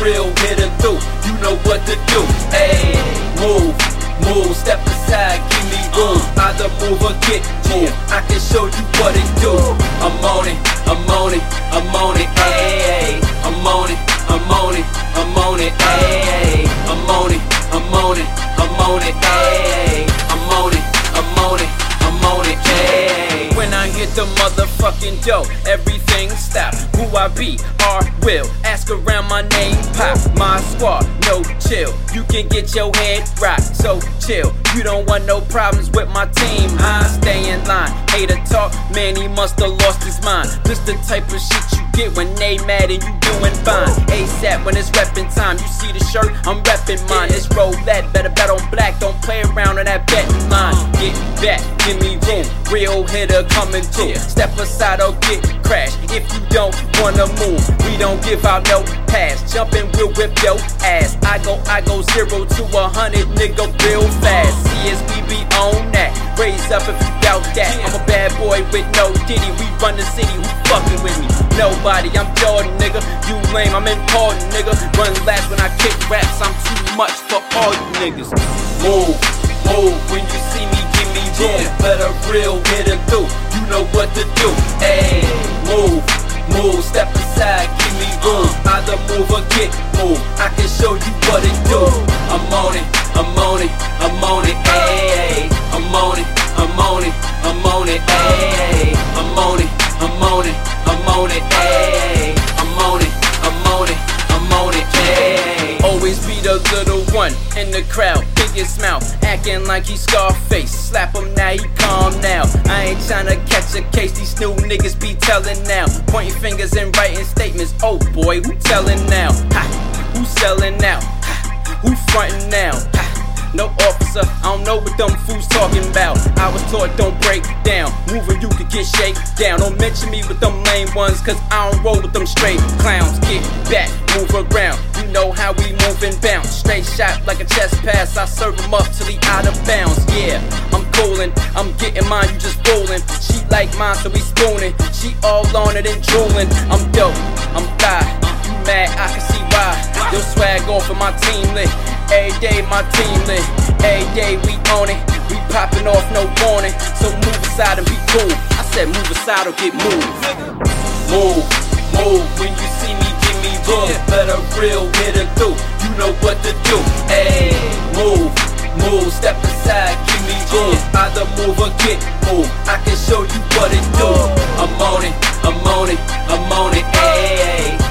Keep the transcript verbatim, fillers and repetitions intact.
real hitter through. You know what to do. Ayy, move, move, step aside, give me room. Either move or get moved. I can show you what it do. I'm on it, I'm on it, I'm on it. Ayy, I'm on it, I'm on it, I'm on it. Ayy, I'm on it, I'm on it, I'm on it. Ayy, I'm on it, I'm on it, I'm on it. Ayy, when I hit the motherfucking dough, everything stop. Who I be, R will. Ask around my name, pop. My squad, no chill. You can get your head rocked, so chill. You don't want no problems with my team, huh? Stay in line. Hater talk, man, he must have lost his mind. This the type of shit you get when they mad and you doing fine. ASAP when it's reppin' time. You see the shirt, I'm reppin' mine. This roulette, better bet on black. Don't play around on that betting line. Get back, give me room. Real hitter coming through. Step aside or get crashed. If you don't wanna move, we don't give out no pass. Jumpin', we'll whip your ass. I go, I go zero to a hundred, nigga, real fast. C S B be on that. Raise up if you doubt that. I'm a bad boy with no ditty. We run the city, who fucking with me? Nobody, I'm Jordan, nigga. You lame, I'm important, nigga. Run last when I kick raps, I'm too much for all you niggas. Move, move, when you see me, give me room. Let a real hitter through, you know what to do. Ayy, move, move, step aside, give me room. Either move or get moved, I can show you what it do. I'm on it, I'm on it, I'm on it. Ayy, I'm on it, I'm on it, I'm on it. Ayy, I'm on it, I'm on it, I'm on it. Ayy, I'm on it, I'm on it, I'm on it. Ayy, always be the little one in the crowd, biggest mouth, acting like he Scarface. Slap him now, he calm now. I ain't tryna catch a case, these new niggas be telling now. Pointing fingers and writing statements, oh boy, who telling now? Ha, who selling now? Ha, who frontin' now? Ha, no officer, I don't know what them fools talking about. I was taught don't break down, moving you could get shake down. Don't mention me with them lame ones, cause I don't roll with them straight clowns. Get back, move around, you know how we move and bounce. Straight shot like a chest pass, I serve them up till he out of bounds. Yeah, I'm coolin', I'm getting mine, you just rollin'. She like mine, so we spoonin'. She all on it and droolin'. I'm dope, I'm fly, you mad, I can see why. Yo swag off of my team lit. Every day my team lit, every day we own it. We popping off, no warning. So move aside and be cool. I said move aside or get moved. Move, move, when you see me, give me room. Let a real hitter through, you know what to do. Ayy, move, move, step aside, give me room. Either move or get moved, I can show you what it do. I'm on it, I'm on it, I'm on it. Ayy.